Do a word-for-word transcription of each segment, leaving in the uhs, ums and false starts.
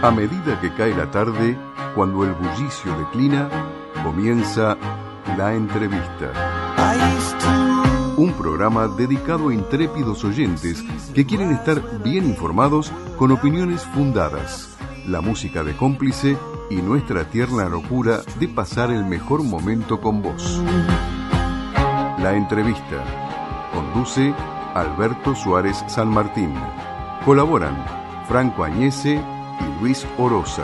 A medida que cae la tarde, cuando el bullicio declina, comienza La Entrevista. Un programa dedicado a intrépidos oyentes que quieren estar bien informados con opiniones fundadas, la música de cómplice y nuestra tierna locura de pasar el mejor momento con vos. La Entrevista. Conduce Alberto Suárez San Martín. Colaboran Franco Añese y Luis Oroza.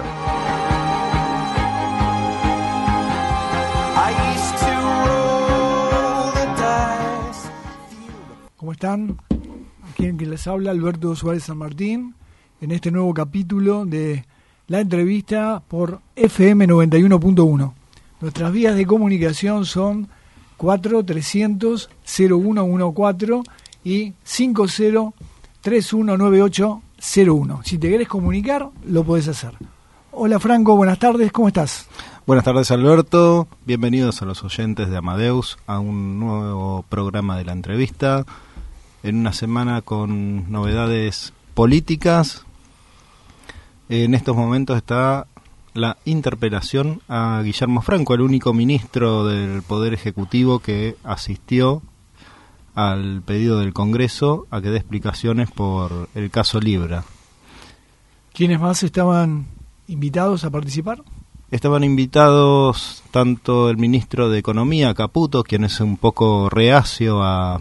¿Cómo están? Aquí en que les habla Alberto Suárez San Martín en este nuevo capítulo de La Entrevista por F M noventa y uno punto uno. Nuestras vías de comunicación son cuatro trescientos cero uno catorce y cinco cero tres uno nueve ocho cero uno. Si te querés comunicar, lo podés hacer. Hola Franco, buenas tardes, ¿cómo estás? Buenas tardes Alberto, bienvenidos a los oyentes de Amadeus a un nuevo programa de La Entrevista, en una semana con novedades políticas. En estos momentos está la interpelación a Guillermo Franco, el único ministro del Poder Ejecutivo que asistió al pedido del Congreso a que dé explicaciones por el caso Libra. ¿Quiénes más estaban invitados a participar? Estaban invitados tanto el ministro de Economía, Caputo, quien es un poco reacio a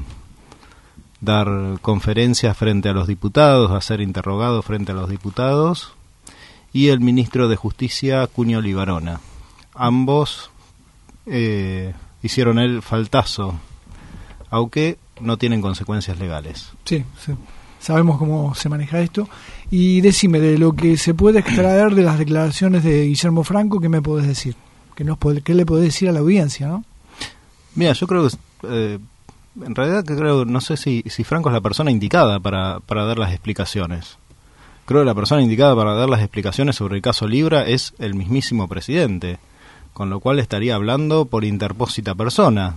dar conferencias frente a los diputados, a ser interrogado frente a los diputados, y el ministro de Justicia, Cuño Libarona. Ambos eh, hicieron el faltazo, aunque no tienen consecuencias legales. Sí, sí, sabemos cómo se maneja esto. Y decime, de lo que se puede extraer de las declaraciones de Guillermo Franco, ¿qué me podés decir? ¿Qué, nos podés, qué le podés decir a la audiencia, no? Mira, yo creo que, eh, en realidad que creo, no sé si, si Franco es la persona indicada para, para dar las explicaciones. Creo que la persona indicada para dar las explicaciones sobre el caso Libra es el mismísimo presidente, con lo cual estaría hablando por interpósita persona.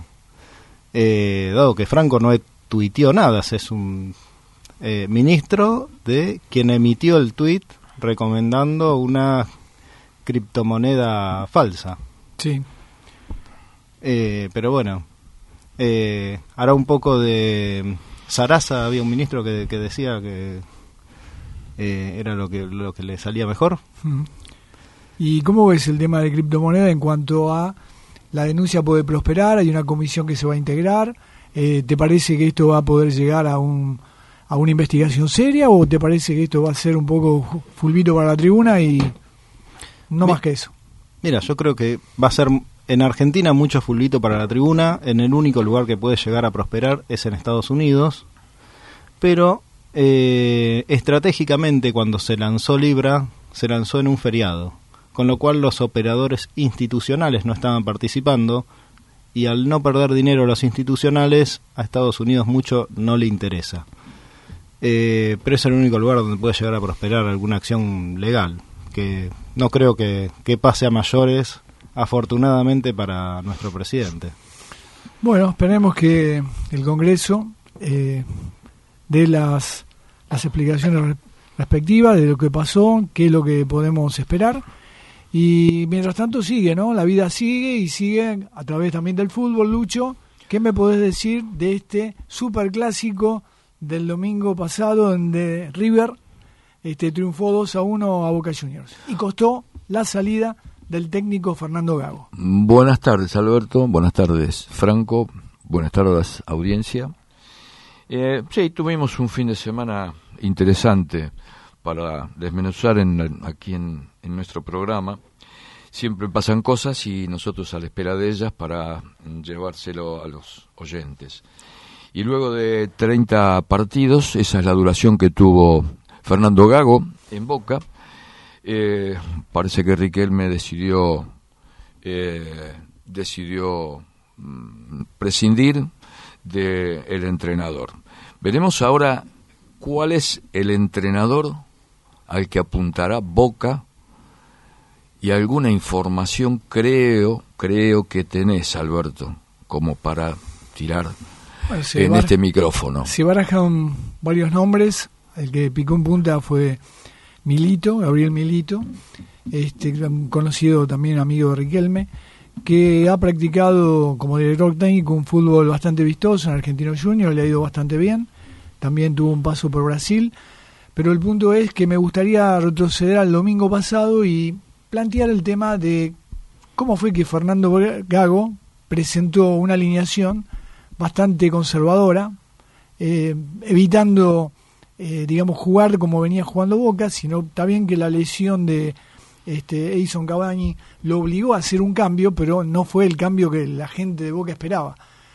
Eh, dado que Franco no tuiteó nada, es un eh, ministro de quien emitió el tuit recomendando una criptomoneda falsa. Sí. Eh, pero bueno, eh, hará un poco de Sarasa, había un ministro que, que decía que eh, era lo que lo que le salía mejor. ¿Y cómo ves el tema de criptomoneda en cuanto a la denuncia puede prosperar? Hay una comisión que se va a integrar. Eh, ¿Te parece que esto va a poder llegar a un a una investigación seria o te parece que esto va a ser un poco fulbito para la tribuna y no Mi, más que eso? Mira, yo creo que va a ser en Argentina mucho fulbito para la tribuna. En el único lugar que puede llegar a prosperar es en Estados Unidos. Pero eh, estratégicamente cuando se lanzó Libra, se lanzó en un feriado, con lo cual los operadores institucionales no estaban participando, y al no perder dinero los institucionales, a Estados Unidos mucho no le interesa. Eh, pero es el único lugar donde puede llegar a prosperar alguna acción legal, que no creo que, que pase a mayores, afortunadamente para nuestro presidente. Bueno, esperemos que el Congreso eh, dé las, las explicaciones respectivas de lo que pasó, qué es lo que podemos esperar. Y mientras tanto sigue, ¿no? La vida sigue y sigue a través también del fútbol. Lucho, ¿qué me podés decir de este superclásico del domingo pasado donde River este, triunfó dos a uno a Boca Juniors y costó la salida del técnico Fernando Gago? Buenas tardes Alberto, buenas tardes Franco, buenas tardes audiencia. Eh, sí, tuvimos un fin de semana interesante para desmenuzar en, aquí en, en nuestro programa. Siempre pasan cosas y nosotros a la espera de ellas para llevárselo a los oyentes. Y luego de treinta partidos, esa es la duración que tuvo Fernando Gago en Boca, eh, parece que Riquelme decidió, eh, decidió mm, prescindir del entrenador. Veremos ahora cuál es el entrenador al que apuntará Boca, y alguna información creo, creo que tenés, Alberto, como para tirar bueno, en bar- este micrófono. Se barajan varios nombres. El que picó en punta fue Milito, Gabriel Milito, este, conocido también amigo de Riquelme, que ha practicado como director técnico un fútbol bastante vistoso en Argentino Junior, le ha ido bastante bien, también tuvo un paso por Brasil, pero el punto es que me gustaría retroceder al domingo pasado y plantear el tema de cómo fue que Fernando Gago presentó una alineación bastante conservadora, eh, evitando, eh, digamos, jugar como venía jugando Boca, sino está bien que la lesión de este Edison Cavani lo obligó a hacer un cambio, pero no fue el cambio que la gente de Boca esperaba.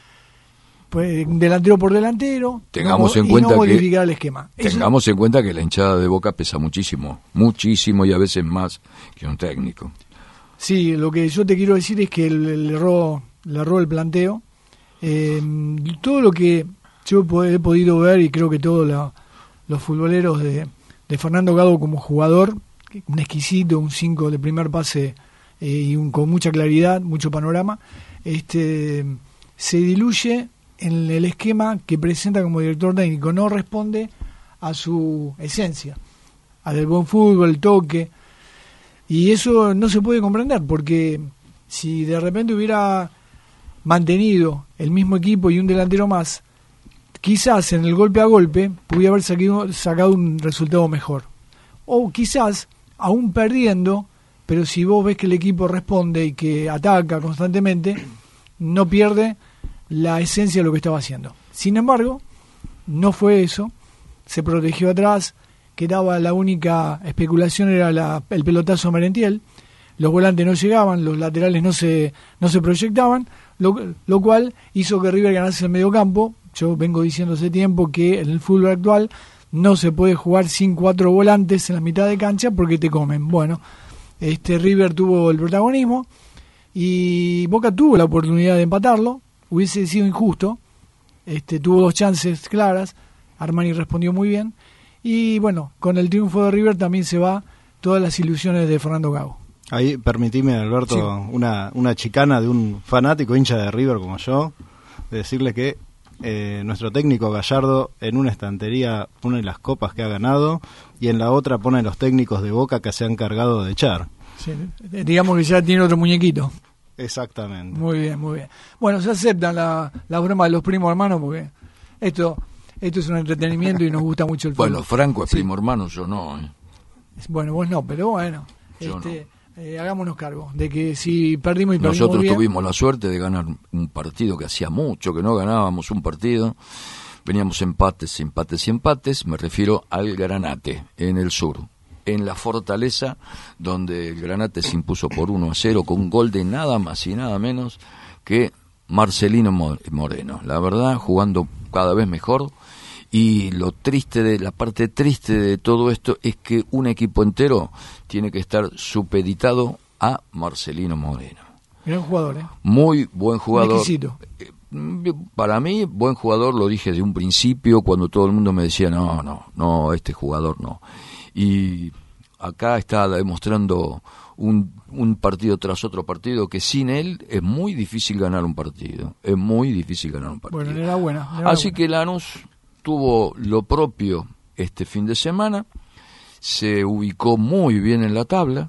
Pues delantero por delantero, tengamos no, en cuenta y no modificar que, el esquema. Tengamos Eso, en cuenta que la hinchada de Boca pesa muchísimo, muchísimo y a veces más que un técnico. Sí, lo que yo te quiero decir es que le, le erró, le erró el planteo. Eh, todo lo que yo he podido ver, y creo que todos la, los futboleros de, de Fernando Gago como jugador, un exquisito, un cinco de primer pase eh, y un, con mucha claridad, mucho panorama, este se diluye en el esquema que presenta como director técnico, no responde a su esencia, al del buen fútbol, el toque, y eso no se puede comprender, porque si de repente hubiera mantenido el mismo equipo y un delantero más, quizás en el golpe a golpe pudiera haber sacado, sacado un resultado mejor, o quizás aún perdiendo, pero si vos ves que el equipo responde y que ataca constantemente, no pierde la esencia de lo que estaba haciendo. Sin embargo, no fue eso, se protegió atrás, quedaba la única especulación era la, el pelotazo a Merentiel, los volantes no llegaban, los laterales no se no se proyectaban, lo, lo cual hizo que River ganase el mediocampo. Yo vengo diciendo hace tiempo que en el fútbol actual no se puede jugar sin cuatro volantes en la mitad de cancha porque te comen. Bueno, este River tuvo el protagonismo y Boca tuvo la oportunidad de empatarlo, hubiese sido injusto, este tuvo dos chances claras, Armani respondió muy bien y bueno, con el triunfo de River también se va todas las ilusiones de Fernando Gago. Ahí permitime, Alberto, sí. una, una chicana de un fanático hincha de River como yo, de decirle que Eh, nuestro técnico Gallardo en una estantería pone las copas que ha ganado y en la otra pone los técnicos de Boca que se han cargado de echar. Sí, digamos que ya tiene otro muñequito. Exactamente. Muy bien, muy bien. Bueno, se aceptan la, la broma de los primos hermanos porque esto esto es un entretenimiento y nos gusta mucho el fútbol. Bueno, Franco es sí. primo hermano, yo no. ¿eh? Bueno, vos no, pero bueno, yo este, no. Eh, hagámonos cargo de que si perdimos y perdimos Nosotros bien, tuvimos la suerte de ganar un partido que hacía mucho que no ganábamos un partido. Veníamos empates, empates y empates. Me refiero al Granate, en el sur, en la Fortaleza, donde el Granate se impuso por uno a cero con un gol de nada más y nada menos que Marcelino Moreno. La verdad, jugando cada vez mejor. Y lo triste de la parte triste de todo esto es que un equipo entero tiene que estar supeditado a Marcelino Moreno. Gran jugador, ¿eh? Muy buen jugador. Exquisito. Para mí, buen jugador, lo dije de un principio cuando todo el mundo me decía, no, no, no, este jugador no. Y acá está demostrando un, un partido tras otro partido que sin él es muy difícil ganar un partido. Es muy difícil ganar un partido. Bueno, enhorabuena. enhorabuena. Así que Lanús tuvo lo propio este fin de semana, se ubicó muy bien en la tabla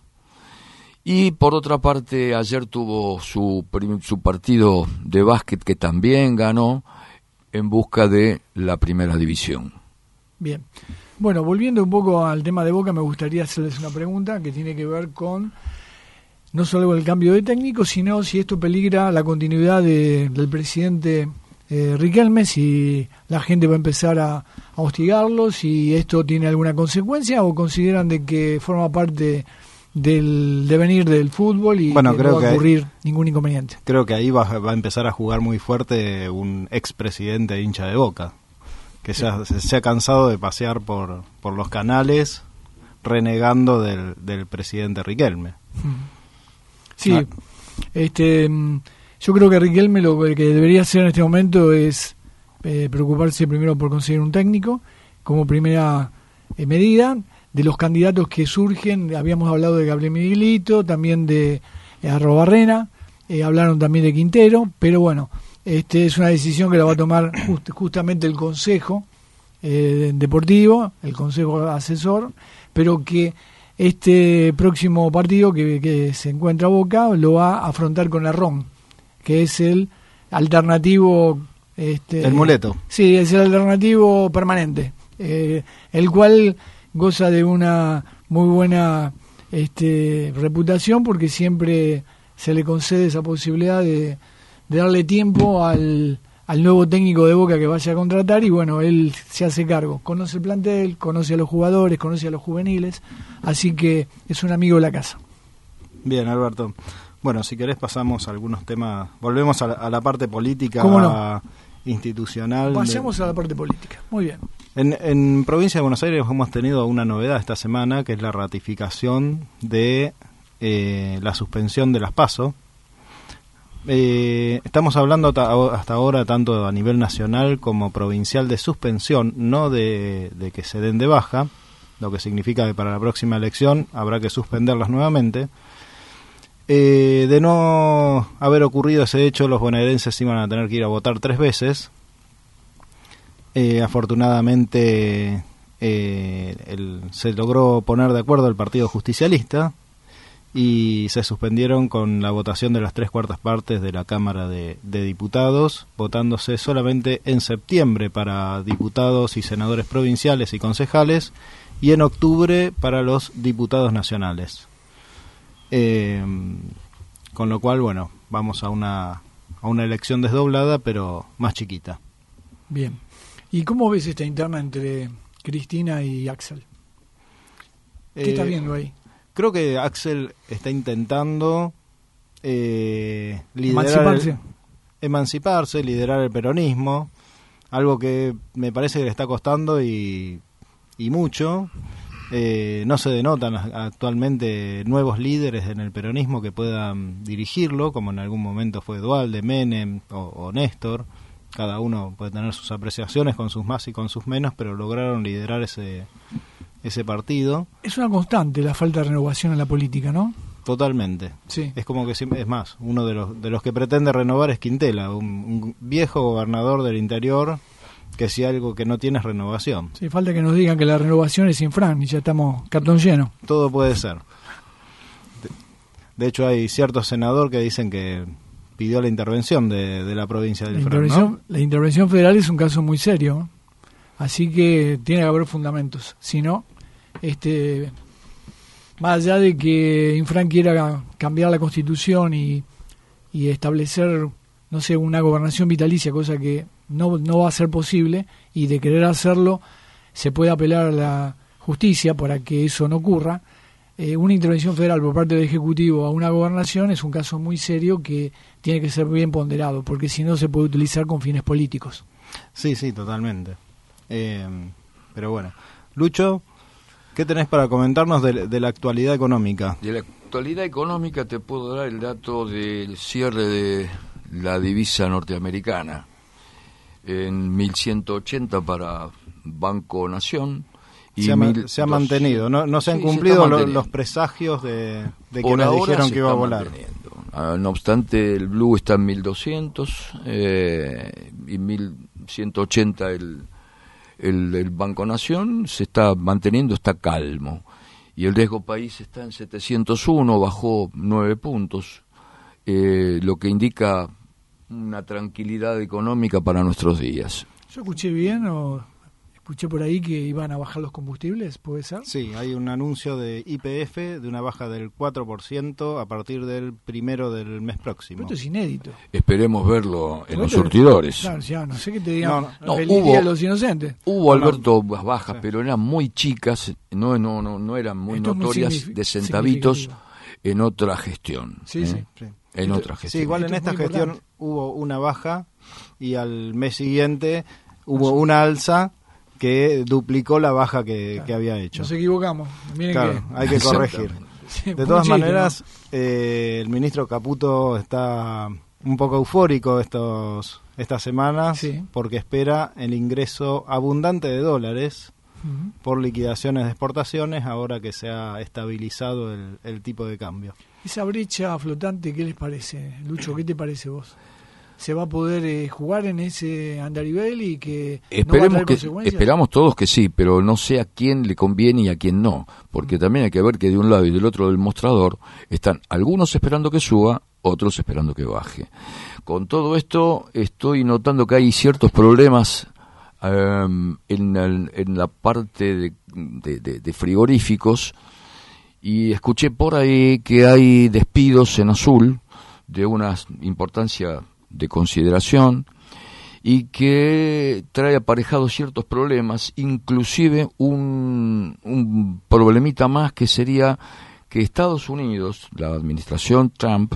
y por otra parte ayer tuvo su, su partido de básquet que también ganó en busca de la primera división. Bien, bueno, volviendo un poco al tema de Boca, me gustaría hacerles una pregunta que tiene que ver con no solo el cambio de técnico, sino si esto peligra la continuidad de, del presidente Eh, Riquelme, si la gente va a empezar a, a hostigarlo, si esto tiene alguna consecuencia o consideran de que forma parte del devenir del fútbol y bueno, que creo no va a que ocurrir ahí, ningún inconveniente. Creo que ahí va, va a empezar a jugar muy fuerte un expresidente hincha de Boca, que sí. ya se, se ha cansado de pasear por, por los canales renegando del, del presidente Riquelme. Sí, ah. este... Yo creo que Riquelme lo que debería hacer en este momento es eh, preocuparse primero por conseguir un técnico como primera eh, medida. De los candidatos que surgen, habíamos hablado de Gabriel Milito, también de eh, Arrobarrena, eh, hablaron también de Quintero, pero bueno, este es una decisión que la va a tomar just, justamente el Consejo eh, deportivo, el consejo asesor, pero que este próximo partido que, que se encuentra Boca lo va a afrontar con Arrón, que es el alternativo... Este, el muleto. Sí, es el alternativo permanente, eh, el cual goza de una muy buena este, reputación porque siempre se le concede esa posibilidad de, de darle tiempo al, al nuevo técnico de Boca que vaya a contratar y bueno, él se hace cargo, conoce el plantel, conoce a los jugadores, conoce a los juveniles, así que es un amigo de la casa. Bien, Alberto. Bueno, si querés pasamos a algunos temas, volvemos a la, a la parte política. ¿Cómo no? Institucional. Pasemos de... a la parte política. Muy bien. En, en Provincia de Buenos Aires hemos tenido una novedad esta semana, que es la ratificación de eh, la suspensión de las PASO. Eh, estamos hablando ta- hasta ahora tanto a nivel nacional como provincial de suspensión, no de, de que se den de baja, lo que significa que para la próxima elección habrá que suspenderlas nuevamente. Eh, de no haber ocurrido ese hecho, los bonaerenses iban a tener que ir a votar tres veces. Eh, afortunadamente eh, el, se logró poner de acuerdo el Partido Justicialista y se suspendieron con la votación de las tres cuartas partes de la Cámara de, de Diputados, votándose solamente en septiembre para diputados y senadores provinciales y concejales y en octubre para los diputados nacionales. Eh, con lo cual, bueno, vamos a una a una elección desdoblada, pero más chiquita. Bien. ¿Y cómo ves esta interna entre Cristina y Axel? ¿Qué eh, estás viendo ahí? Creo que Axel está intentando eh, liderar emanciparse. El, emanciparse, liderar el peronismo, algo que me parece que le está costando y, y mucho. Eh, no se denotan actualmente nuevos líderes en el peronismo que puedan dirigirlo, como en algún momento fue Duhalde, Menem o, o Néstor. Cada uno puede tener sus apreciaciones con sus más y con sus menos, pero lograron liderar ese, ese partido. Es una constante la falta de renovación en la política, ¿no? Totalmente. Sí. Es como que siempre, es más, uno de los, de los que pretende renovar es Quintela, un, un viejo gobernador del interior, que si algo que no tiene es renovación. Sí, falta que nos digan que la renovación es infran y ya estamos cartón lleno. Todo puede ser. De, de hecho, hay cierto senador que dicen que pidió la intervención de, de la provincia del la Fran, intervención, ¿no? La intervención federal es un caso muy serio, así que tiene que haber fundamentos. Si no, este, más allá de que Infran quiera cambiar la Constitución y, y establecer, no sé, una gobernación vitalicia, cosa que no, no va a ser posible, y de querer hacerlo se puede apelar a la justicia para que eso no ocurra. Eh, una intervención federal por parte del Ejecutivo a una gobernación es un caso muy serio que tiene que ser bien ponderado, porque si no se puede utilizar con fines políticos. Sí, sí, totalmente. Eh, pero bueno, Lucho, ¿qué tenés para comentarnos de, de la actualidad económica? De la actualidad económica te puedo dar el dato del cierre de la divisa norteamericana en mil ciento ochenta para Banco Nación. Y se, ha, mil, se ha mantenido, no, no se han sí, cumplido se los, los presagios de, de que nos dijeron que iba a volar. Uh, no obstante, el blue está en mil doscientos eh, y mil ciento ochenta el, el, el Banco Nación se está manteniendo, está calmo. Y el riesgo país está en setecientos uno, bajó nueve puntos, eh, lo que indica una tranquilidad económica para nuestros días. ¿Yo escuché bien o escuché por ahí que iban a bajar los combustibles? ¿Puede ser? Sí, hay un anuncio de Y P F de una baja del cuatro por ciento a partir del primero del mes próximo. Pero esto es inédito. Esperemos verlo en Pero los esto, surtidores. Claro, ya, no sé qué te digan. No, no, el hubo, día de los inocentes. Hubo, Alberto, no, bajas, sí. pero eran muy chicas, no no no, no eran muy esto notorias, muy de centavitos en otra gestión. Sí, ¿eh? sí. sí. En esto, otra gestión. Sí, igual en esto esta gestión importante. Hubo una baja y al mes siguiente hubo una alza que duplicó la baja que, claro, que había hecho. Nos equivocamos. Miren claro, que... hay que corregir. Sí, de todas chiste, maneras, ¿no? eh, el ministro Caputo está un poco eufórico estos estas semanas sí. porque espera el ingreso abundante de dólares uh-huh. por liquidaciones de exportaciones ahora que se ha estabilizado el, el tipo de cambio. Esa brecha flotante, ¿qué les parece? Lucho, ¿qué te parece vos? se va a poder eh, jugar en ese andarivel y que esperemos no va a que consecuencias. Esperamos todos que sí, pero no sé a quién le conviene y a quién no, porque mm. también hay que ver que de un lado y del otro del mostrador están algunos esperando que suba, otros esperando que baje. Con todo esto estoy notando que hay ciertos problemas um, en, el, en la parte de, de, de, de frigoríficos, y escuché por ahí que hay despidos en Azul de una importancia de consideración y que trae aparejados ciertos problemas, inclusive un, un problemita más, que sería que Estados Unidos, la administración Trump,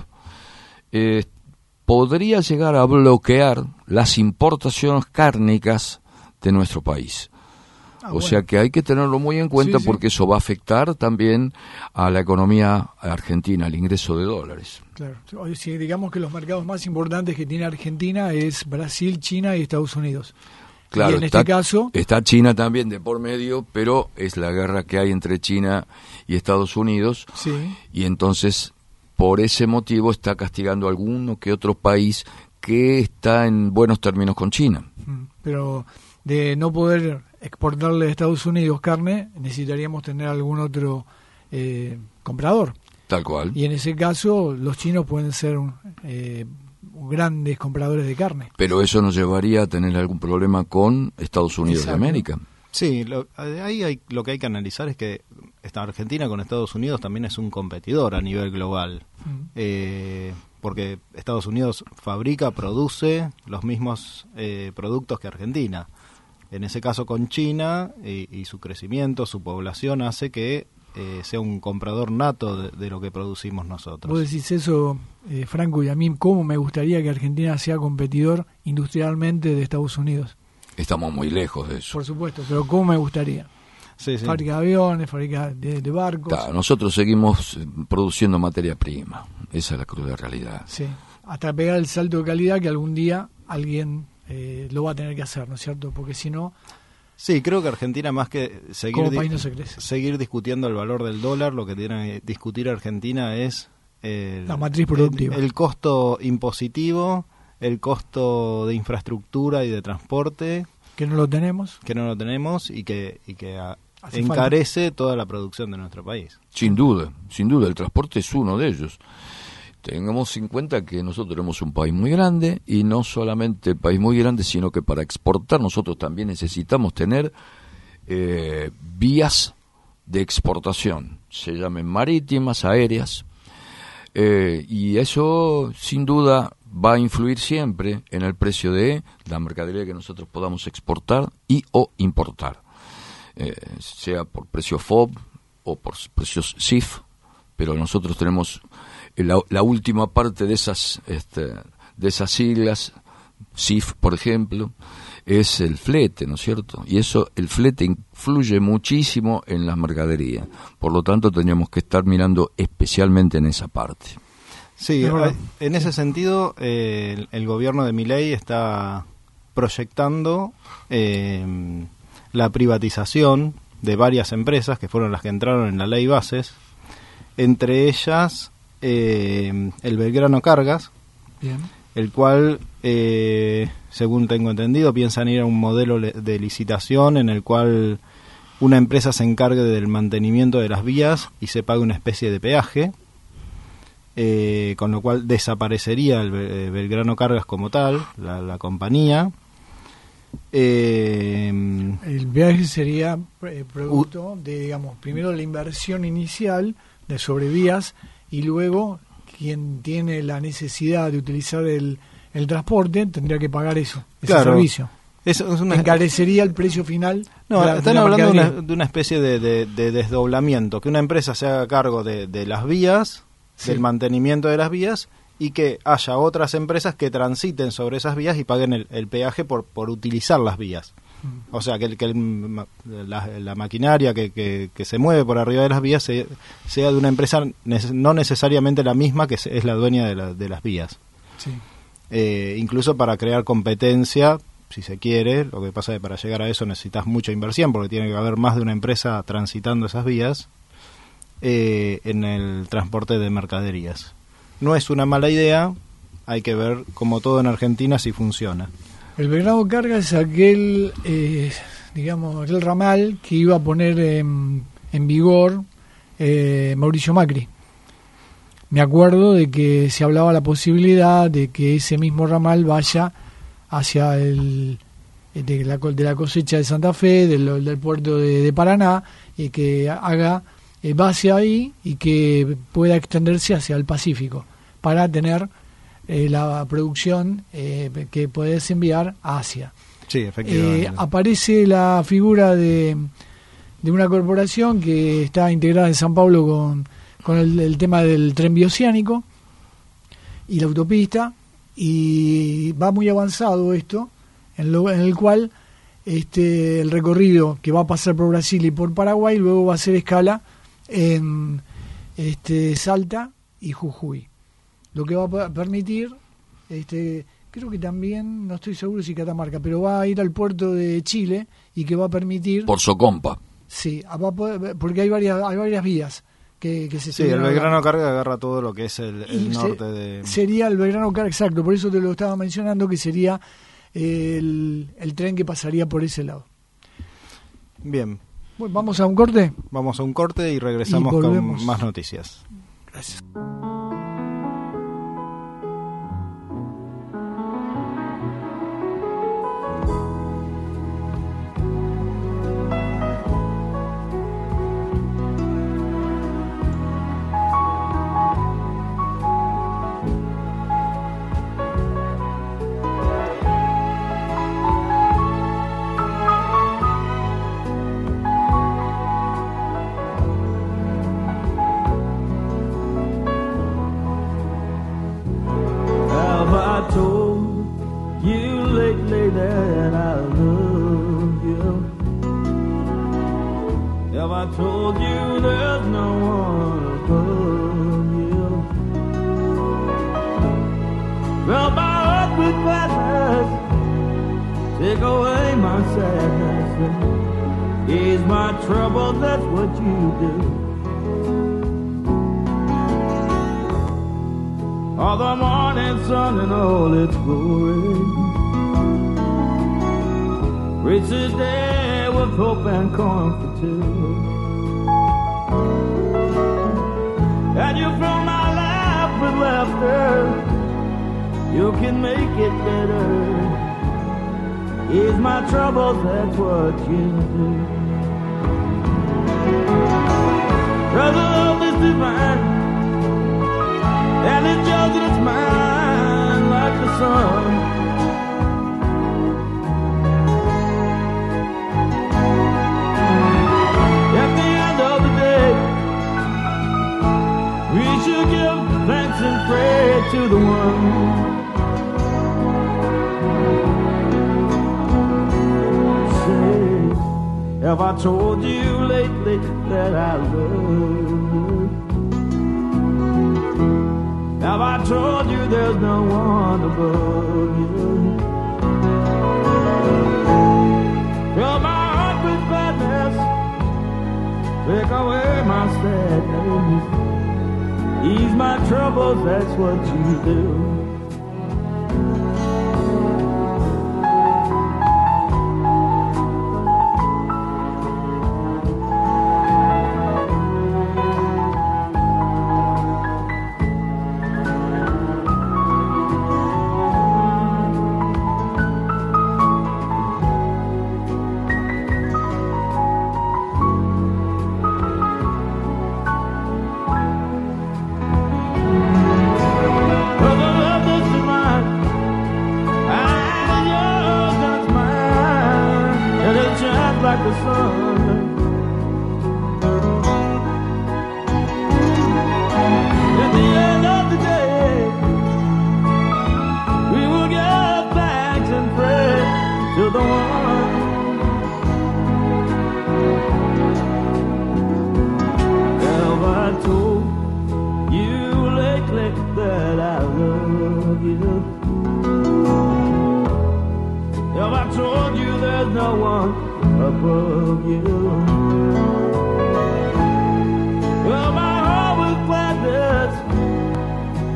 eh, podría llegar a bloquear las importaciones cárnicas de nuestro país. Ah, o bueno. sea que hay que tenerlo muy en cuenta, sí, porque sí. eso va a afectar también a la economía argentina, al ingreso de dólares. Claro, si digamos que los mercados más importantes que tiene Argentina es Brasil, China y Estados Unidos. Claro, y en está, este caso está China también de por medio, pero es la guerra que hay entre China y Estados Unidos, sí. y entonces por ese motivo está castigando a alguno que otro país que está en buenos términos con China. Pero de no poder exportarle a Estados Unidos carne, necesitaríamos tener algún otro eh, comprador. Tal cual. Y en ese caso, los chinos pueden ser eh, grandes compradores de carne. Pero eso nos llevaría a tener algún problema con Estados Unidos Exacto. de América. Sí, lo, ahí hay, lo que hay que analizar es que esta Argentina con Estados Unidos también es un competidor a nivel global. Mm. Eh, porque Estados Unidos fabrica, produce los mismos eh, productos que Argentina. En ese caso con China y, y su crecimiento, su población hace que eh, sea un comprador nato de, de lo que producimos nosotros. Vos decís eso, eh, Franco, y a mí cómo me gustaría que Argentina sea competidor industrialmente de Estados Unidos. Estamos muy lejos de eso. Por supuesto, pero cómo me gustaría. Sí, sí. Fábrica de aviones, fábrica de, de barcos. Claro, nosotros seguimos produciendo materia prima, esa es la cruda realidad. Sí, hasta pegar el salto de calidad que algún día alguien eh, lo va a tener que hacer, ¿no es cierto? Porque si no... Sí, creo que Argentina, más que seguir, como país no se crece. seguir discutiendo el valor del dólar, lo que tiene que discutir Argentina es el, la matriz productiva. El, el costo impositivo, el costo de infraestructura y de transporte. Que no lo tenemos. Que no lo tenemos y que, y que a, encarece falta. toda la producción de nuestro país. Sin duda, sin duda, el transporte es uno de ellos. Tengamos en cuenta que nosotros tenemos un país muy grande, y no solamente el país muy grande, sino que para exportar nosotros también necesitamos tener eh, vías de exportación, se llamen marítimas, aéreas, eh, y eso sin duda va a influir siempre en el precio de la mercadería que nosotros podamos exportar y o importar, eh, sea por precio F O B o por precios S I F, pero nosotros tenemos la, la última parte de esas este, de esas siglas, S I F por ejemplo, es el flete, ¿no es cierto? Y eso, el flete influye muchísimo en las mercaderías, por lo tanto tendríamos que estar mirando especialmente en esa parte. Sí, en ese sentido eh, el, el gobierno de Milei está proyectando eh, la privatización de varias empresas que fueron las que entraron en la ley Bases, entre ellas eh, el Belgrano Cargas, Bien. el cual, eh, según tengo entendido, piensan ir a un modelo de licitación en el cual una empresa se encargue del mantenimiento de las vías y se pague una especie de peaje. Eh, con lo cual desaparecería el Belgrano Cargas como tal, la, la compañía. Eh, el viaje sería eh, producto de, digamos, primero la inversión inicial de sobrevías y luego quien tiene la necesidad de utilizar el, el transporte tendría que pagar eso, ese claro, servicio. Eso es una... encarecería el precio final. No, de la, están de la hablando de una, de una especie de, de, de desdoblamiento, que una empresa se haga cargo de, de las vías, sí. del mantenimiento de las vías, y que haya otras empresas que transiten sobre esas vías y paguen el, el peaje por, por utilizar las vías. Mm. O sea, que, el, que el, la, la maquinaria que, que, que se mueve por arriba de las vías se, sea de una empresa neces- no necesariamente la misma que es la dueña de, la, de las vías. Sí. Eh, incluso para crear competencia, si se quiere. Lo que pasa es que para llegar a eso necesitas mucha inversión, porque tiene que haber más de una empresa transitando esas vías eh, en el transporte de mercaderías. No es una mala idea, hay que ver, como todo en Argentina, si funciona. El Belgrano Carga es aquel, eh, digamos, aquel ramal que iba a poner en, en vigor eh, Mauricio Macri. Me acuerdo de que se hablaba la posibilidad de que ese mismo ramal vaya hacia el de la, de la cosecha de Santa Fe, del, del puerto de, de Paraná, y que haga eh, base ahí y que pueda extenderse hacia el Pacífico para tener eh, la producción eh, que puedes enviar a Asia. Sí, efectivamente. Eh, aparece la figura de, de una corporación que está integrada en San Pablo con con el, el tema del tren bioceánico y la autopista, y va muy avanzado esto, en, lo, en el cual este el recorrido que va a pasar por Brasil y por Paraguay luego va a hacer escala en este Salta y Jujuy, lo que va a permitir, este creo que también, no estoy seguro si Catamarca, pero va a ir al puerto de Chile y que va a permitir... Por Socompa. Sí, va a poder, porque hay varias, hay varias vías. Que, que se sí, el Belgrano Carga agarra todo lo que es el, el norte se, de... Sería el Belgrano Carga, exacto, por eso te lo estaba mencionando, que sería el, el tren que pasaría por ese lado. Bien. Bueno, ¿vamos a un corte? Vamos a un corte y regresamos y con más noticias. Gracias.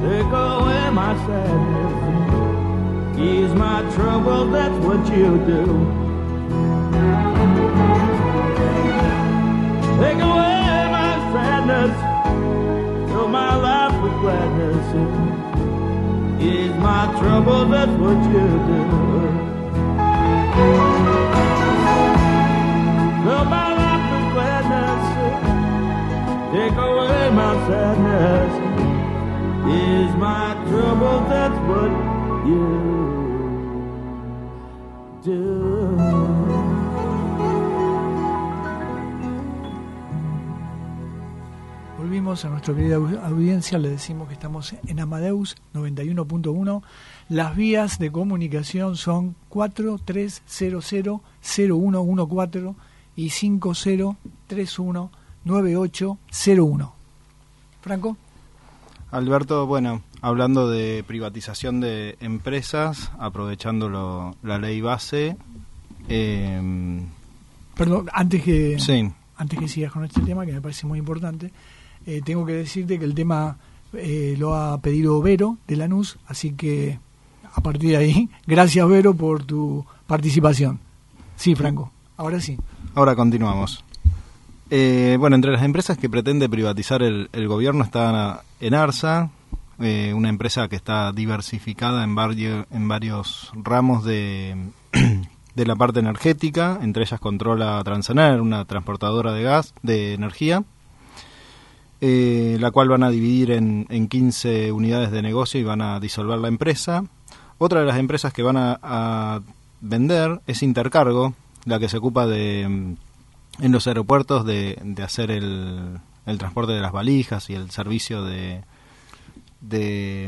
take away my sadness, ease my trouble, that's what you do. Take away my sadness, fill my life with gladness, ease my trouble, that's what you do. Fill my life with gladness, take away my sadness, ease my trouble, that's what you do. Volvimos a nuestra querida audiencia, le decimos que estamos en Amadeus noventa y uno punto uno. Las vías de comunicación son cuatro tres cero cero cero uno uno cuatro y cinco cero tres uno nueve ocho cero uno. Franco. Alberto, bueno, hablando de privatización de empresas, aprovechando lo, la ley base. Eh, Perdón, antes que sí. antes que sigas con este tema, que me parece muy importante, eh, tengo que decirte que el tema eh, lo ha pedido Vero de Lanús, así que a partir de ahí, gracias Vero por tu participación. Sí, Franco, ahora sí. Ahora continuamos. Eh, bueno, entre las empresas que pretende privatizar el, el gobierno está Enarsa, eh, una empresa que está diversificada en, vario, en varios ramos de, de la parte energética. Entre ellas controla Transener, una transportadora de gas, de energía, eh, la cual van a dividir en, en quince unidades de negocio y van a disolver la empresa. Otra de las empresas que van a, a vender es Intercargo, la que se ocupa de en los aeropuertos de, de hacer el, el transporte de las valijas y el servicio de de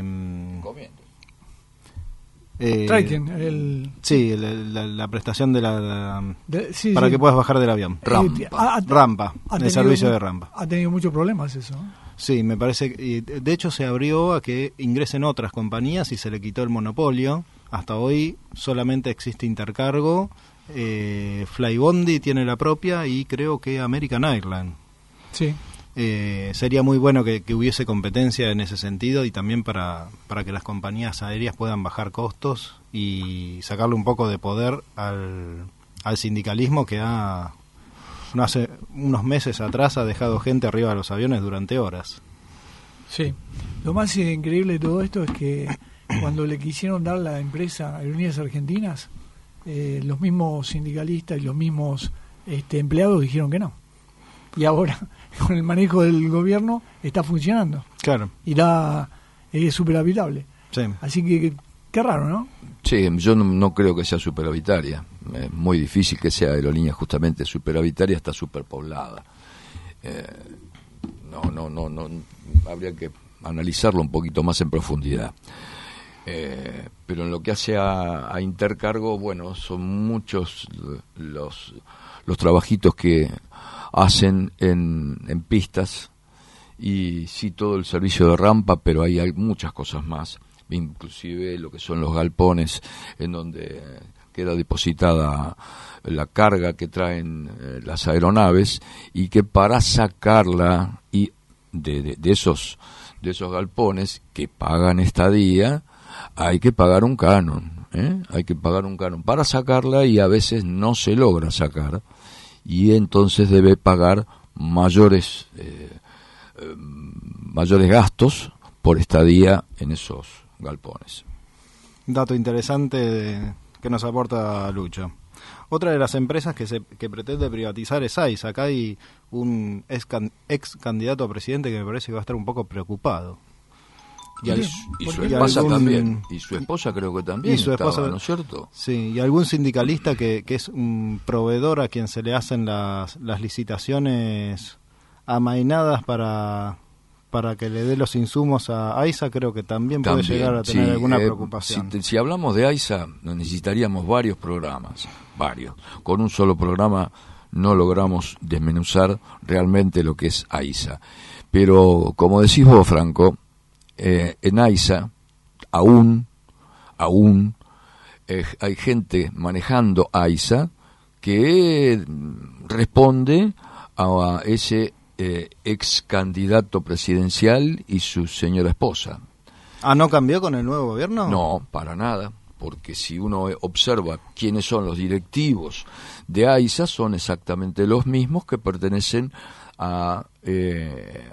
eh, Tracking, el sí, el, la, la prestación de la, la de, sí, para sí. que puedas bajar del avión. Rampa, eh, ha, rampa, ha el servicio mu- de rampa. Ha tenido muchos problemas eso, ¿eh? Sí, me parece que, de hecho se abrió a que ingresen otras compañías y se le quitó el monopolio. Hasta hoy solamente existe Intercargo. Eh, Flybondi tiene la propia y creo que American Airlines. Sí. Eh, sería muy bueno que, que hubiese competencia en ese sentido y también para, para que las compañías aéreas puedan bajar costos y sacarle un poco de poder al, al sindicalismo que ha, no hace unos meses atrás ha dejado gente arriba de los aviones durante horas. Sí. Lo más increíble de todo esto es que cuando le quisieron dar la empresa Aerolíneas Argentinas, Eh, los mismos sindicalistas y los mismos este, empleados dijeron que no. Y ahora, con el manejo del gobierno, está funcionando. Claro. Y da, es súper habitable. Sí. Así que, qué raro, ¿no? Sí, yo no, no creo que sea superhabitaria. Es muy difícil que sea aerolínea justamente superhabitaria, está superpoblada. Eh, no, no, no, no, habría que analizarlo un poquito más en profundidad. Eh, pero en lo que hace a, a Intercargo, bueno, son muchos los los trabajitos que hacen en, en pistas y sí todo el servicio de rampa, pero hay, hay muchas cosas más, inclusive lo que son los galpones en donde queda depositada la carga que traen eh, las aeronaves y que para sacarla y de, de, de esos de esos galpones que pagan estadía hay que pagar un canon, ¿eh? Hay que pagar un canon para sacarla y a veces no se logra sacar y entonces debe pagar mayores eh, eh, mayores gastos por estadía en esos galpones. Dato interesante de, que nos aporta Lucho. Otra de las empresas que se que pretende privatizar es AISA. Acá hay un ex, can, ex candidato a presidente que me parece que va a estar un poco preocupado. Y, y, su, y su esposa algún, también, y su esposa creo que también y su estaba, esposa, ¿no es cierto? Sí, y algún sindicalista que, que es un proveedor a quien se le hacen las, las licitaciones amainadas para, para que le dé los insumos a AISA, creo que también, también puede llegar a tener sí, alguna eh, preocupación. Si, si hablamos de AISA, necesitaríamos varios programas, varios. Con un solo programa no logramos desmenuzar realmente lo que es AISA. Pero, como decís vos, Franco, Eh, en AISA aún aún eh, hay gente manejando AISA que responde a, a ese eh, ex candidato presidencial y su señora esposa. ¿Ah, no cambió con el nuevo gobierno? No, para nada, porque si uno observa quiénes son los directivos de AISA, son exactamente los mismos que pertenecen a eh,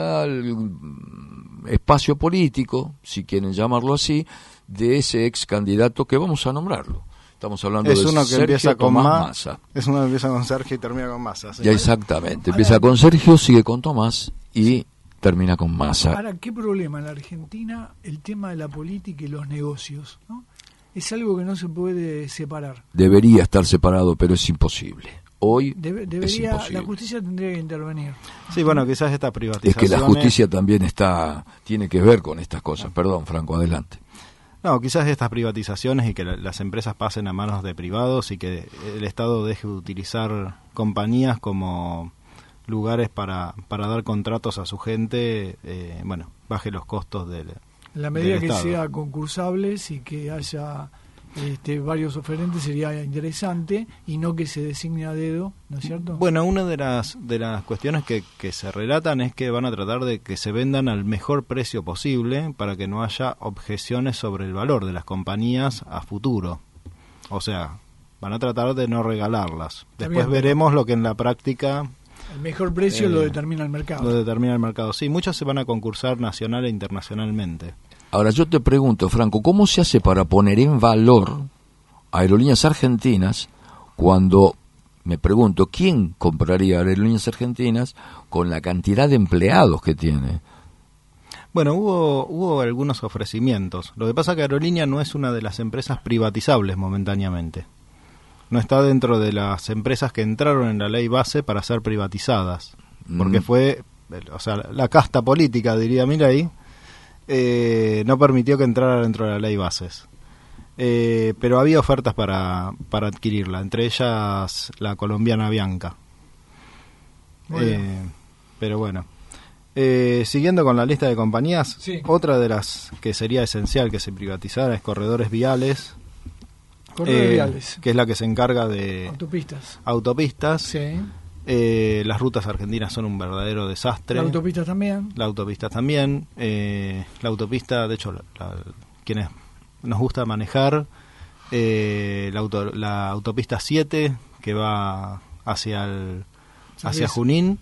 al espacio político, si quieren llamarlo así, de ese ex candidato que vamos a nombrarlo. Estamos hablando es de uno que Sergio empieza con Tomás Ma, Massa. Es uno que empieza con Sergio y termina con Massa. ¿Sí? Ya exactamente, empieza con Sergio, sigue con Tomás y termina con Massa. Ahora, ¿qué problema en la Argentina el tema de la política y los negocios, ¿no? Es algo que no se puede separar. Debería estar separado, pero es imposible. Hoy Debe, debería, es imposible. La justicia tendría que intervenir. Sí, bueno, quizás esta privatización... Es que la justicia también está tiene que ver con estas cosas. Perdón, Franco, adelante. No, quizás estas privatizaciones y que la, las empresas pasen a manos de privados y que el Estado deje de utilizar compañías como lugares para, para dar contratos a su gente, eh, bueno, baje los costos del En la medida del que Estado. sea concursables y que haya este, varios oferentes sería interesante y no que se designe a dedo, ¿no es cierto? Bueno, una de las de las cuestiones que, que se relatan es que van a tratar de que se vendan al mejor precio posible para que no haya objeciones sobre el valor de las compañías a futuro. O sea, van a tratar de no regalarlas. Después También, veremos lo que en la práctica el mejor precio eh, lo determina el mercado. lo determina el mercado. Sí, muchas se van a concursar nacional e internacionalmente. Ahora yo te pregunto, Franco, ¿cómo se hace para poner en valor a Aerolíneas Argentinas cuando, me pregunto, ¿quién compraría Aerolíneas Argentinas con la cantidad de empleados que tiene? Bueno, hubo hubo algunos ofrecimientos. Lo que pasa es que Aerolínea no es una de las empresas privatizables momentáneamente. No está dentro de las empresas que entraron en la ley base para ser privatizadas. Porque Mm. fue, o sea, la casta política, diría Milei, eh, no permitió que entrara dentro de la ley bases. Eh, pero había ofertas para, para adquirirla, entre ellas la colombiana Bianca. Muy bien. Eh, pero bueno. Eh, siguiendo con la lista de compañías, Sí. otra de las que sería esencial que se privatizara es Corredores Viales, Corredores eh, viales, que es la que se encarga de autopistas. autopistas. Sí. Eh, las rutas argentinas son un verdadero desastre. Las autopistas también. La autopista también. Eh, la autopista, de hecho, la, la, quienes nos gusta manejar, eh, la, auto, la autopista siete, que va hacia el, hacia Junín,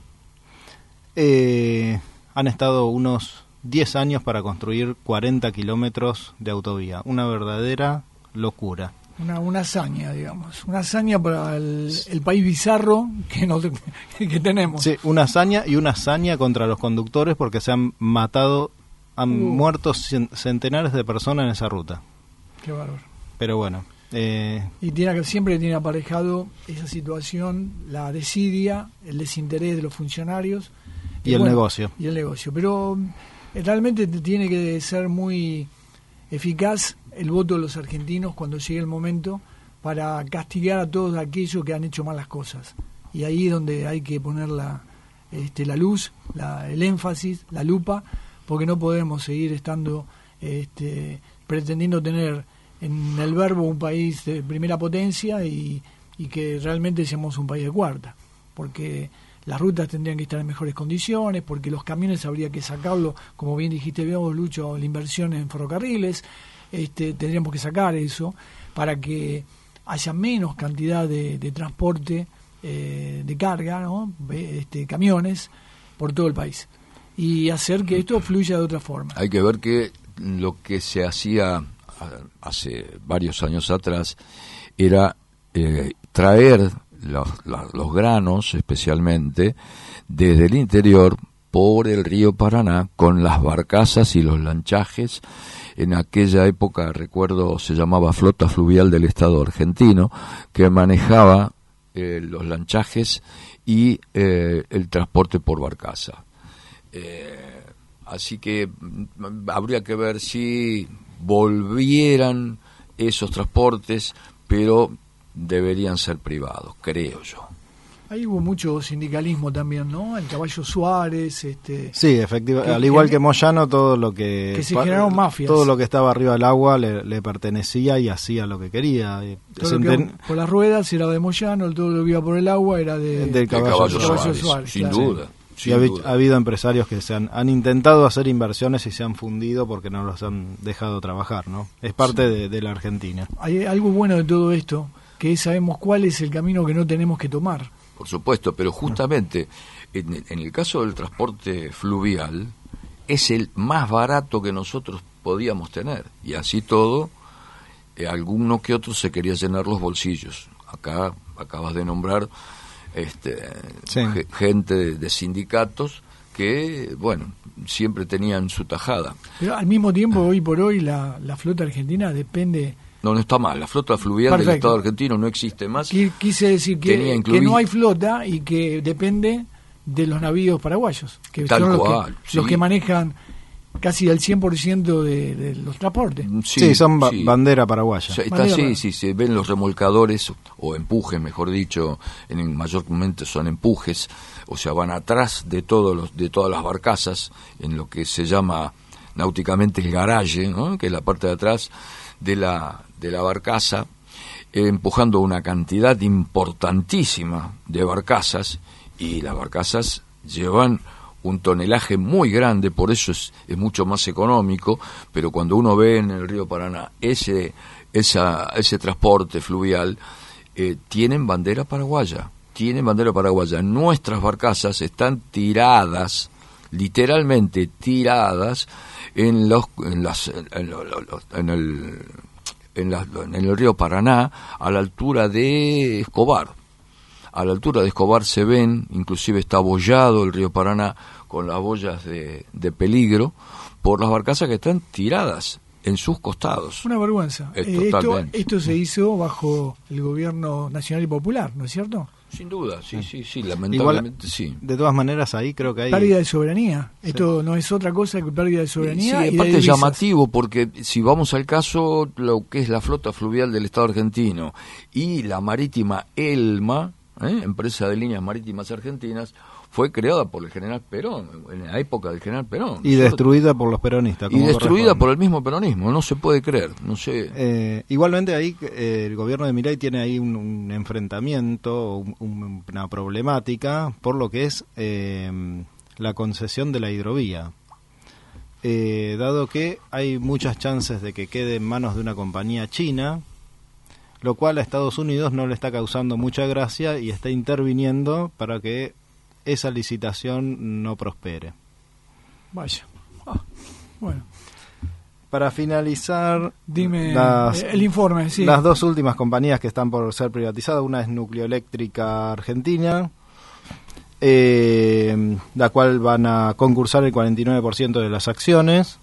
eh, han estado unos diez años para construir cuarenta kilómetros de autovía. Una verdadera locura. Una, una hazaña, digamos. Una hazaña para el, el país bizarro que, nos, que tenemos. Sí, una hazaña y una hazaña contra los conductores porque se han matado, han Uh. muerto cien- centenares de personas en esa ruta. Qué bárbaro. Pero bueno, eh, Y tiene, siempre tiene aparejado esa situación, la desidia, el desinterés de los funcionarios. y el bueno, negocio. Y el negocio. Pero eh, realmente te- tiene que ser muy eficaz el voto de los argentinos cuando llegue el momento para castigar a todos aquellos que han hecho malas cosas. Y ahí es donde hay que poner la, este, la luz, la, el énfasis, la lupa, porque no podemos seguir estando este, pretendiendo tener en el verbo un país de primera potencia y, y que realmente seamos un país de cuarta, porque las rutas tendrían que estar en mejores condiciones, porque los camiones habría que sacarlo, como bien dijiste vos, Lucho, la inversión en ferrocarriles, este, tendríamos que sacar eso para que haya menos cantidad de, de transporte eh, de carga, ¿no? este, camiones por todo el país, y hacer que esto fluya de otra forma. Hay que ver que lo que se hacía hace varios años atrás era eh, traer los, los, los granos, especialmente, desde el interior por el río Paraná con las barcazas y los lanchajes. En aquella época, recuerdo, se llamaba Flota Fluvial del Estado argentino, que manejaba eh, los lanchajes y eh, el transporte por barcaza. Eh, así que mm, habría que ver si volvieran esos transportes, pero deberían ser privados, creo yo. Ahí hubo mucho sindicalismo también, ¿no? El Caballo Suárez, este... Sí, efectivamente. Que- Al igual que- que Moyano, todo lo que... que se pa- generaron mafias. Todo lo que estaba arriba del agua le, le pertenecía y hacía lo que quería. Y Todo se lo que enten- iba por las ruedas era de Moyano, todo lo que iba por el agua era de, Del de Caballo Caballo Suárez. Suárez, Suárez, sin claro. duda. y ha, ha habido empresarios que se han, han intentado hacer inversiones y se han fundido porque no los han dejado trabajar, ¿no? Es parte sí. de, de la Argentina. Hay algo bueno de todo esto, que es, sabemos cuál es el camino que no tenemos que tomar. Por supuesto, pero justamente en, en el caso del transporte fluvial es el más barato que nosotros podíamos tener, y así todo, eh, alguno que otro se quería llenar los bolsillos. Acá acabas de nombrar este sí. gente de, de sindicatos que, bueno, siempre tenían su tajada. Pero al mismo tiempo, hoy por hoy, la, la flota argentina depende... No, no está mal. La flota fluvial Perfecto. del Estado argentino no existe más. Quise decir que, incluir... que no hay flota y que depende de los navíos paraguayos, que Tal son cual, los, que, sí. los que manejan casi el cien por ciento de, de los transportes. Sí, sí son ba- sí. bandera paraguaya. O sea, está bandera así, para... si se ven los remolcadores, o empujes, mejor dicho, en mayormente son empujes, o sea, van atrás de todos los de todas las barcazas, en lo que se llama náuticamente el garaje, ¿no? Que es la parte de atrás de la, de la barcaza, eh, empujando una cantidad importantísima de barcazas, y las barcazas llevan un tonelaje muy grande, por eso es, es mucho más económico, pero cuando uno ve en el río Paraná ese esa, ese transporte fluvial, eh, tienen bandera paraguaya, tienen bandera paraguaya. Nuestras barcazas están tiradas, literalmente tiradas, en los en las en, los, en el en, la, en el río Paraná, a la altura de Escobar. A la altura de Escobar se ven, inclusive está abollado el río Paraná con las boyas de, de peligro por las barcazas que están tiradas en sus costados. Una vergüenza. Eh, esto, esto se hizo bajo el gobierno nacional y popular, ¿no es cierto? Sin duda, sí, sí, sí, lamentablemente. Igual, sí. De todas maneras, ahí creo que hay... Pérdida de soberanía. Sí. Esto no es otra cosa que pérdida de soberanía. Sí, y aparte de es llamativo, porque si vamos al caso, lo que es la flota fluvial del Estado argentino y la marítima ELMA, ¿eh? Empresa de Líneas Marítimas Argentinas, fue creada por el general Perón, en la época del general Perón. Y destruida por los peronistas. Y destruida por el mismo peronismo, no se puede creer, no sé. Eh, igualmente ahí eh, el gobierno de Milei tiene ahí un, un enfrentamiento, un, un, una problemática por lo que es eh, la concesión de la hidrovía. Eh, dado que hay muchas chances de que quede en manos de una compañía china, lo cual a Estados Unidos no le está causando mucha gracia y está interviniendo para que esa licitación no prospere. Vaya. Ah, bueno. Para finalizar, dime las, el informe. Sí. Las dos últimas compañías que están por ser privatizadas, una es Nucleoeléctrica Argentina, eh, la cual van a concursar el cuarenta y nueve por ciento de las acciones.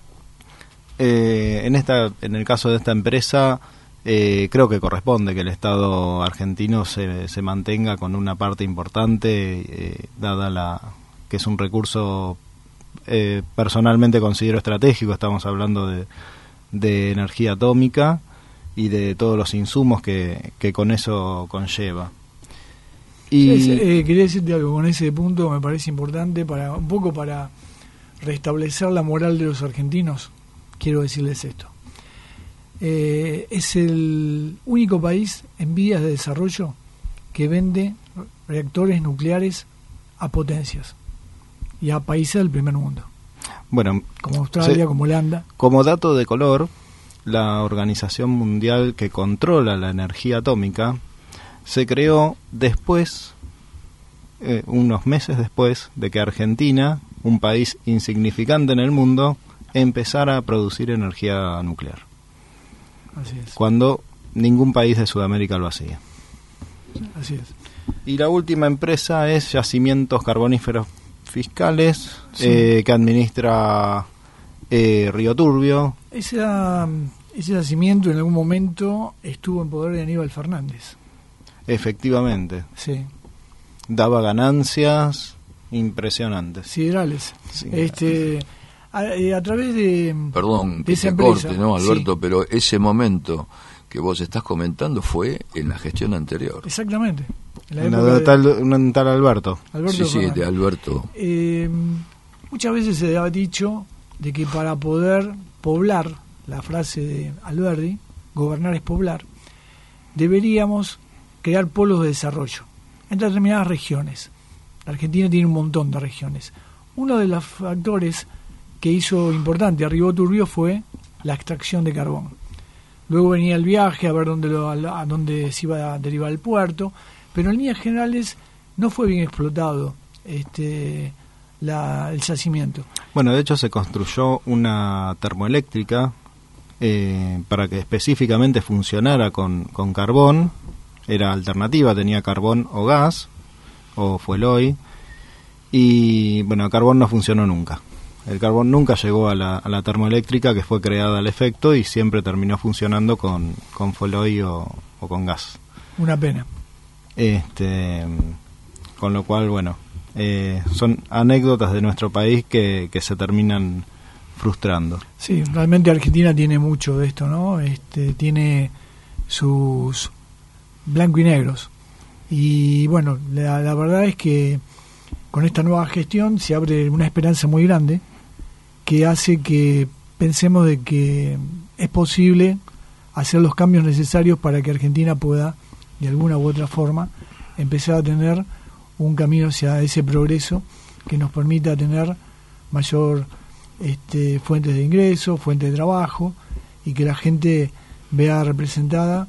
Eh, en esta, en el caso de esta empresa, Eh, creo que corresponde que el Estado argentino se, se mantenga con una parte importante, eh, dada la que es un recurso eh, personalmente considero estratégico. Estamos hablando de, de energía atómica y de todos los insumos que, que con eso conlleva. Y sí, eh, quería decirte algo con ese punto, me parece importante para un poco para restablecer la moral de los argentinos. Quiero decirles esto. Eh, es el único país en vías de desarrollo que vende reactores nucleares a potencias y a países del primer mundo, bueno, como Australia, se, como Holanda. Como dato de color, la Organización Mundial que controla la energía atómica se creó después, eh, unos meses después de que Argentina, un país insignificante en el mundo, empezara a producir energía nuclear. Así es. Cuando ningún país de Sudamérica lo hacía. Así es. Y la última empresa es Yacimientos Carboníferos Fiscales, sí. eh, que administra eh, Río Turbio. Esa, ese yacimiento en algún momento estuvo en poder de Aníbal Fernández. Efectivamente. Sí. Daba ganancias impresionantes. Siderales. Sí. Este... A, a través de perdón de que esa te empresa, corte, no Alberto, sí. Pero ese momento que vos estás comentando fue en la gestión anterior. Exactamente, en la época de tal, un tal Alberto, Alberto sí, Fernández. sí, de Alberto. Eh, muchas veces se ha dicho de que para poder poblar, la frase de Alberti, gobernar es poblar, deberíamos crear polos de desarrollo en determinadas regiones. Argentina tiene un montón de regiones. Uno de los factores que hizo importante a Río Turbio fue la extracción de carbón. Luego venía el viaje a ver dónde, lo, a dónde se iba a derivar el puerto, pero en líneas generales no fue bien explotado este, la, el yacimiento. Bueno, de hecho se construyó una termoeléctrica eh, para que específicamente funcionara con, con carbón. Era alternativa, tenía carbón o gas, o fueloil, y bueno, el carbón no funcionó nunca. El carbón nunca llegó a la, a la termoeléctrica que fue creada al efecto y siempre terminó funcionando con, con fueloil o, o con gas. Una pena. Este, con lo cual, bueno, eh, son anécdotas de nuestro país que, que se terminan frustrando. Sí, realmente Argentina tiene mucho de esto, ¿no? Este, tiene sus blanco y negros. Y bueno, la, la verdad es que con esta nueva gestión se abre una esperanza muy grande que hace que pensemos de que es posible hacer los cambios necesarios para que Argentina pueda, de alguna u otra forma, empezar a tener un camino hacia ese progreso que nos permita tener mayor este, fuentes de ingreso, fuentes de trabajo, y que la gente vea representada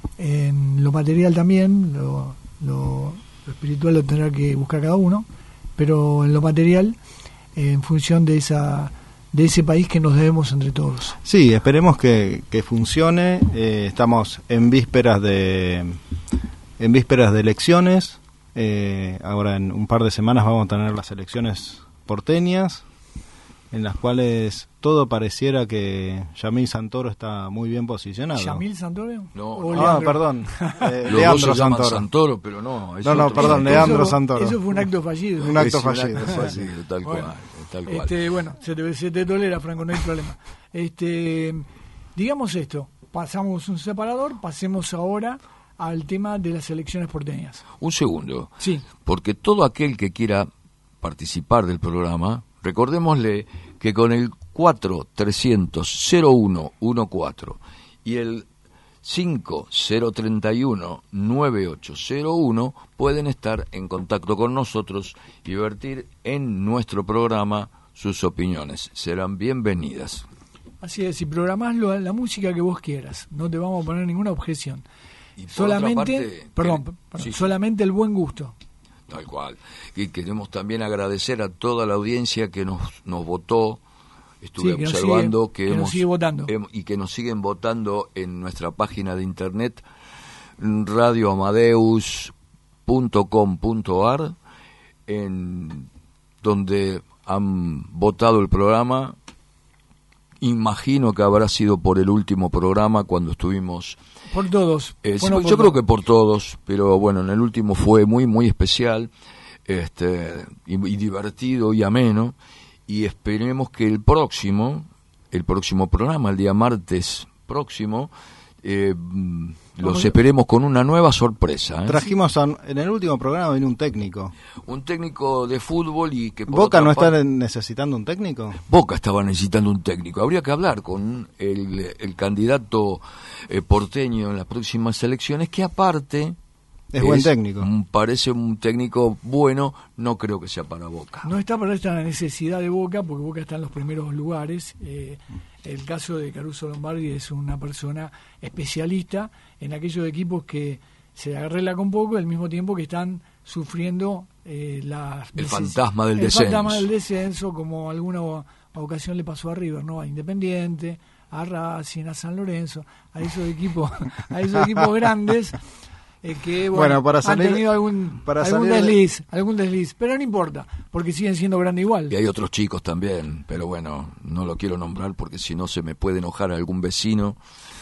en lo material también, lo, lo, lo espiritual lo tendrá que buscar cada uno, pero en lo material, eh, en función de esa de ese país que nos debemos entre todos. Sí, esperemos que, que funcione. Eh, estamos en vísperas de en vísperas de elecciones. Eh, ahora en un par de semanas vamos a tener las elecciones porteñas, en las cuales todo pareciera que Yamil Santoro está muy bien posicionado. ¿Yamil Santoro? No, no. Ah, perdón. Eh, Los Leandro dos se Santoro. Santoro, pero no. No, no, perdón, Leandro eso, Santoro. Eso fue un acto fallido. Un acto fallido. Un acto fallido, tal bueno, cual. Tal cual. Este, bueno, se te, se te tolera, Franco, no hay problema. Este, digamos esto, pasamos un separador, pasemos ahora al tema de las elecciones porteñas. Un segundo. Sí. Porque todo aquel que quiera participar del programa, recordémosle que con el cuatro trescientos cero uno catorce y el cinco cero treinta y uno nueve ocho cero uno pueden estar en contacto con nosotros y vertir en nuestro programa sus opiniones. Serán bienvenidas. Así es, y programás lo, la música que vos quieras, no te vamos a poner ninguna objeción. Y por solamente, parte, perdón, que, perdón sí, solamente el buen gusto. Tal cual. Y queremos también agradecer a toda la audiencia que nos, nos votó. Estuve sí, que observando sigue, que, que hemos, nos sigue votando. Hem, y que nos siguen votando en nuestra página de internet radio amadeus punto com punto a r, en donde han votado el programa. Imagino que habrá sido por el último programa cuando estuvimos... Por todos. Eh, bueno, yo por creo que por todos, pero bueno, en el último fue muy, muy especial, este, y, y divertido y ameno. Y esperemos que el próximo, el próximo programa, el día martes próximo, eh, los esperemos con una nueva sorpresa. ¿eh? Trajimos a, en el último programa vino un técnico. Un técnico de fútbol y que... Por ¿Boca no parte, está necesitando un técnico? Boca estaba necesitando un técnico. Habría que hablar con el, el candidato eh, porteño en las próximas elecciones, que aparte... Es, es buen técnico. Parece un técnico bueno, no creo que sea para Boca. No está para esta necesidad de Boca, porque Boca está en los primeros lugares. Eh, el caso de Caruso Lombardi es una persona especialista en aquellos equipos que se arregla con poco, al mismo tiempo que están sufriendo eh, la, el neces- fantasma del el descenso. fantasma del descenso, como alguna ocasión le pasó a River, ¿no? A Independiente, a Racing, a San Lorenzo, a esos equipos, a esos equipos grandes. Eh, que bueno, bueno, para salir, han tenido algún, para algún salir desliz, de... algún desliz, pero no importa, porque siguen siendo grandes igual. Y hay otros chicos también, pero bueno, no lo quiero nombrar porque si no se me puede enojar algún vecino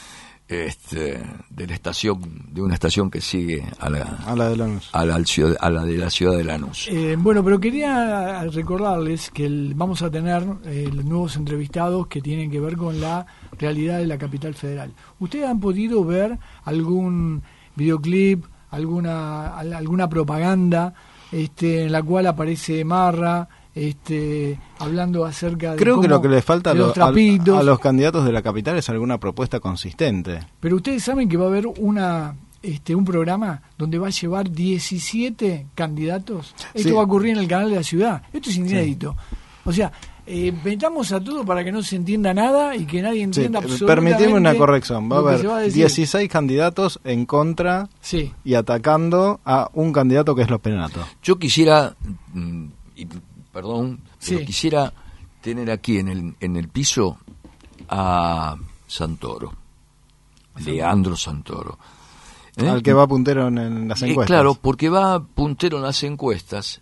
este, de la estación, de una estación que sigue a la, a la de Lanús, a la, a la de la ciudad de Lanús. Eh, bueno, pero quería recordarles que el, vamos a tener eh, los nuevos entrevistados que tienen que ver con la realidad de la capital federal. ¿Ustedes han podido ver algún videoclip, alguna alguna propaganda este, en la cual aparece Marra este, hablando acerca de creo cómo, que lo que le falta a, lo, a, a los candidatos de la capital es alguna propuesta consistente? Pero ustedes saben que va a haber una este, un programa donde va a llevar diecisiete candidatos. Esto sí. va a ocurrir en el canal de la ciudad. Esto es inédito. Sí. O sea, eh, metamos a todo para que no se entienda nada y que nadie entienda sí, absolutamente. Permitime una corrección. Va a haber a dieciséis candidatos en contra sí. y atacando a un candidato que es López Penato. Yo quisiera, y, perdón, sí. pero quisiera tener aquí en el, en el piso a Santoro, Leandro Santoro. ¿Eh? Al que va puntero en, en las encuestas. Eh, claro, porque va puntero en las encuestas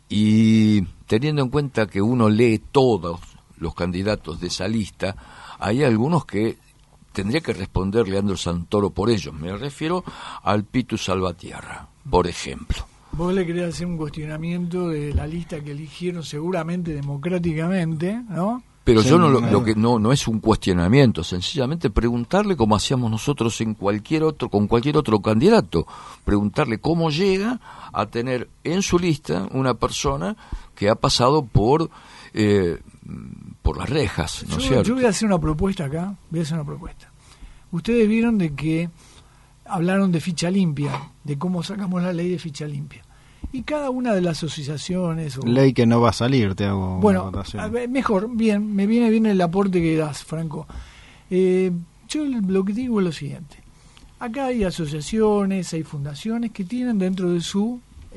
y teniendo en cuenta que uno lee todos los candidatos de esa lista, hay algunos que tendría que responder Leandro Santoro por ellos. Me refiero al Pitu Salvatierra, por ejemplo. Vos le querés hacer un cuestionamiento de la lista que eligieron seguramente democráticamente, ¿no? Pero sí, yo no lo, no. lo que no no es un cuestionamiento, sencillamente preguntarle como hacíamos nosotros en cualquier otro con cualquier otro candidato, preguntarle cómo llega a tener en su lista una persona que ha pasado por eh, por las rejas, ¿no es cierto? Yo voy a hacer una propuesta acá, voy a hacer una propuesta. Ustedes vieron de que hablaron de ficha limpia, de cómo sacamos la ley de ficha limpia. Y cada una de las asociaciones... O, ley que no va a salir, te hago bueno, una votación. A ver, mejor, bien, me viene bien el aporte que das, Franco. Eh, yo lo que digo es lo siguiente. Acá hay asociaciones, hay fundaciones que tienen dentro de su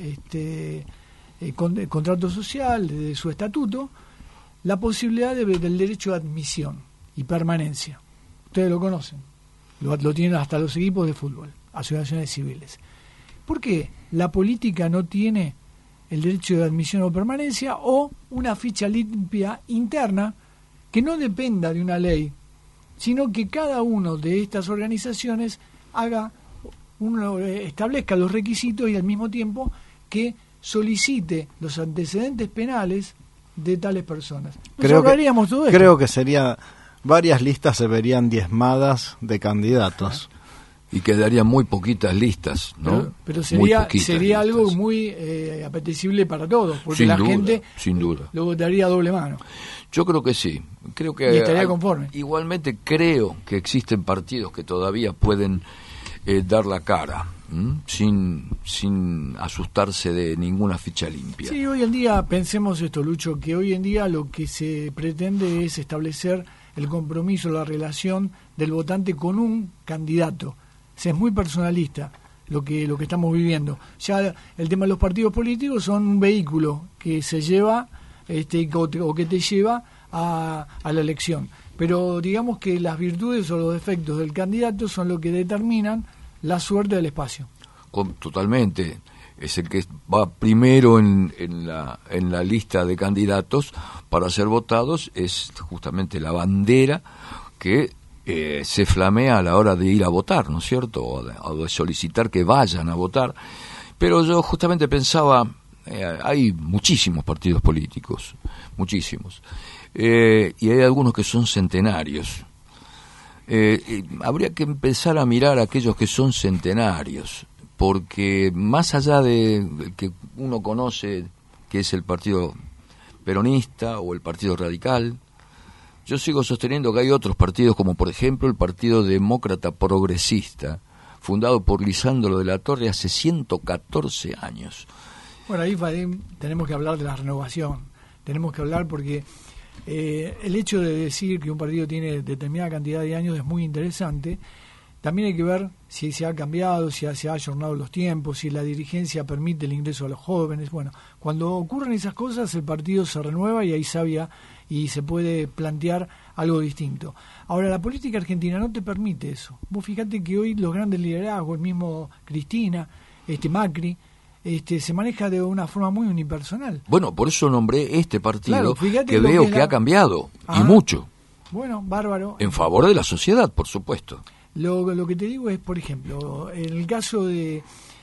este, eh, con, eh, contrato social, de, de su estatuto, la posibilidad de, del derecho de admisión y permanencia. Ustedes lo conocen. Lo, lo tienen hasta los equipos de fútbol, asociaciones civiles. ¿Por qué la política no tiene el derecho de admisión o permanencia o una ficha limpia interna que no dependa de una ley, sino que cada uno de estas organizaciones haga uno, establezca los requisitos y al mismo tiempo que solicite los antecedentes penales de tales personas? Creo que, todo esto. Creo que sería varias listas se verían diezmadas de candidatos. Y quedarían muy poquitas listas, ¿no? Pero, pero sería sería listas. Algo muy eh, apetecible para todos, porque sin la duda, gente sin duda. lo votaría a doble mano. Yo creo que sí. Creo que y estaría hay, conforme. Igualmente creo que existen partidos que todavía pueden eh, dar la cara, ¿m? sin sin asustarse de ninguna ficha limpia. Sí, hoy en día, pensemos esto, Lucho, que hoy en día lo que se pretende es establecer el compromiso, la relación del votante con un candidato. O sea, es muy personalista lo que lo que estamos viviendo. Ya el tema de los partidos políticos son un vehículo que se lleva este o, te, o que te lleva a, a la elección. Pero digamos que las virtudes o los defectos del candidato son lo que determinan la suerte del espacio. Con, totalmente. Es el que va primero en, en la en la lista de candidatos para ser votados, es justamente la bandera que Eh, se flamea a la hora de ir a votar, ¿no es cierto? O de, o de solicitar que vayan a votar. Pero yo justamente pensaba, eh, hay muchísimos partidos políticos, muchísimos, eh, y hay algunos que son centenarios. Eh, eh, habría que empezar a mirar a aquellos que son centenarios, porque más allá de, de que uno conoce, que es el Partido Peronista o el Partido Radical, yo sigo sosteniendo que hay otros partidos, como por ejemplo el Partido Demócrata Progresista, fundado por Lisandro de la Torre hace ciento catorce años. Bueno, ahí tenemos que hablar de la renovación, tenemos que hablar porque eh, el hecho de decir que un partido tiene determinada cantidad de años es muy interesante. También hay que ver si se ha cambiado, si se ha ayornado los tiempos, si la dirigencia permite el ingreso a los jóvenes. Bueno, cuando ocurren esas cosas, el partido se renueva y ahí sabia y se puede plantear algo distinto. Ahora, la política argentina no te permite eso. Vos fíjate que hoy los grandes liderazgos, el mismo Cristina, este Macri, este se maneja de una forma muy unipersonal. Bueno, por eso nombré este partido, claro, que veo que, que la... ha cambiado, ah, y mucho. Bueno, bárbaro. En favor de la sociedad, por supuesto. Lo, lo que te digo es, por ejemplo, en el caso de,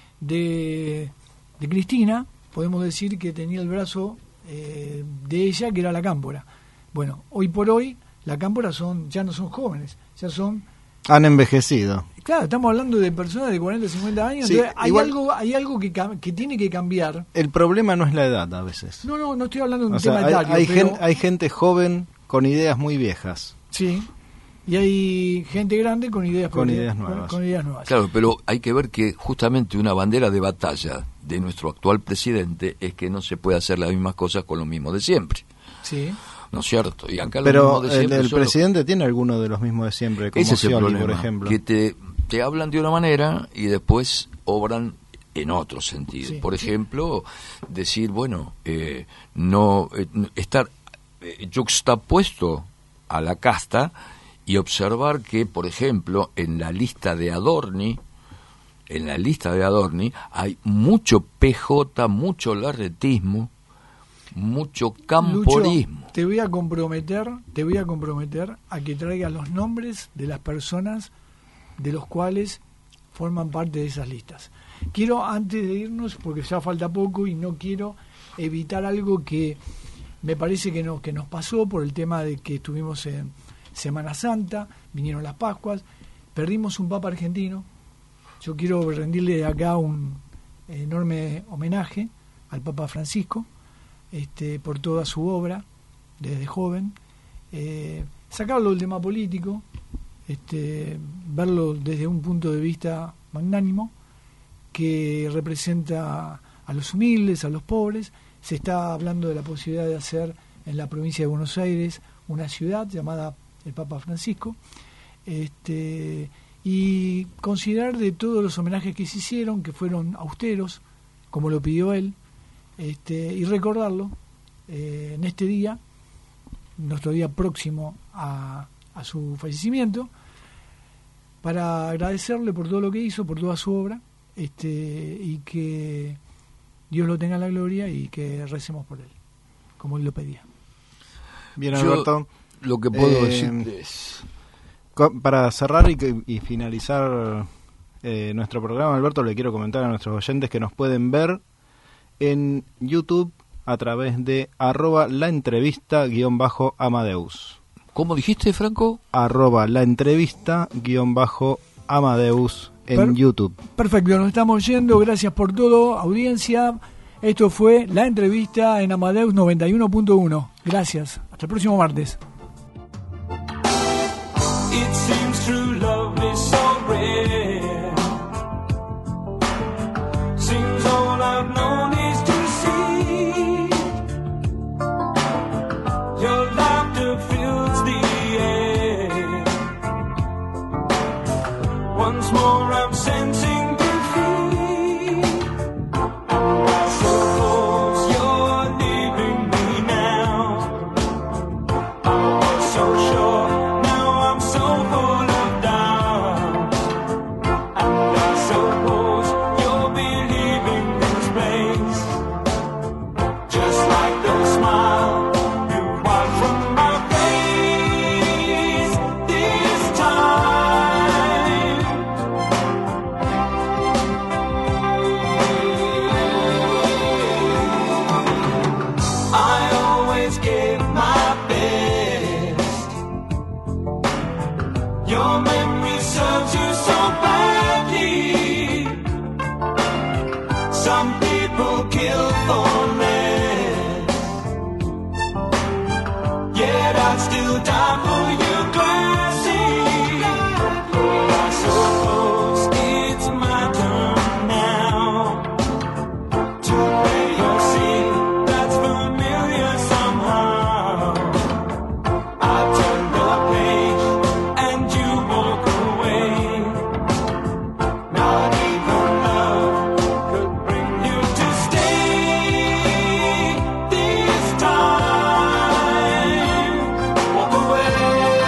de, de Cristina, podemos decir que tenía el brazo eh, de ella, que era la Cámpora. Bueno, hoy por hoy, la Cámpora son, ya no son jóvenes, ya son... Han envejecido. Claro, estamos hablando de personas de cuarenta, cincuenta años, sí, entonces hay igual, algo hay algo que, que tiene que cambiar. El problema no es la edad a veces. No, no, no estoy hablando de un o tema sea, etario. Hay, hay, pero... gen, hay gente joven con ideas muy viejas. Sí. y hay gente grande con ideas con propias, ideas nuevas. Con, con ideas nuevas. Claro, pero hay que ver que justamente una bandera de batalla de nuestro actual presidente es que no se puede hacer las mismas cosas con lo mismo de siempre. Sí. ¿No es cierto? Y acá pero lo mismo de siempre el, el solo... presidente tiene alguno de los mismos de siempre, como Ese es el Scioli, problema, por ejemplo. que te, te hablan de una manera y después obran en otro sentido. Sí. Por ejemplo, decir, bueno, eh, no eh, estar eh, yuxtapuesto a la casta y observar que, por ejemplo, en la lista de Adorni, en la lista de Adorni hay mucho P J, mucho larretismo, mucho camporismo. Lucho, te voy a comprometer, te voy a comprometer a que traigas los nombres de las personas de los cuales forman parte de esas listas. Quiero, antes de irnos, porque ya falta poco y no quiero evitar algo que me parece que, no, que nos pasó por el tema de que estuvimos en Semana Santa, vinieron las Pascuas, perdimos un Papa argentino. Yo quiero rendirle de acá un enorme homenaje al Papa Francisco, este, por toda su obra desde joven, eh, sacarlo del tema político, este, verlo desde un punto de vista magnánimo que representa a los humildes, a los pobres. Se está hablando de la posibilidad de hacer en la provincia de Buenos Aires una ciudad llamada el Papa Francisco, este, y considerar de todos los homenajes que se hicieron, que fueron austeros, como lo pidió él, este, y recordarlo eh, en este día, nuestro día próximo a, a su fallecimiento, para agradecerle por todo lo que hizo, por toda su obra, este, y que Dios lo tenga en la gloria y que recemos por él, como él lo pedía. Bien, Yo, Alberto. Lo que puedo eh, decir es... Para cerrar y, que, y finalizar eh, nuestro programa, Alberto, le quiero comentar a nuestros oyentes que nos pueden ver en YouTube a través de arroba la entrevista guión bajo Amadeus. ¿Cómo dijiste, Franco? Arroba la entrevista guión bajo Amadeus en per- YouTube. Perfecto, nos estamos yendo. Gracias por todo, audiencia. Esto fue La Entrevista en Amadeus noventa y uno punto uno. Gracias. Hasta el próximo martes. It seems true love is so rare. Seems all I've known is to see. Your laughter fills the air. Once more I'm sensing defeat. I suppose you're leaving me now. I was so sure. So full of doubt, and I suppose you'll be leaving this place, just like the smile you wiped from my face this time. I always gave my best. Your memory serves you so badly. Some people kill for less, yet I'd still die for you gladly. I suppose it's my turn now to pay your scene that's familiar somehow. I turn the page. Away.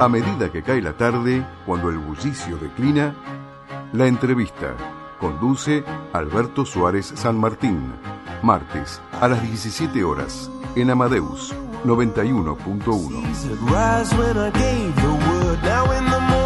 A medida que cae la tarde, cuando el bullicio declina, la entrevista. Conduce Alberto Suárez San Martín. Martes a las diecisiete horas en Amadeus noventa y uno punto uno.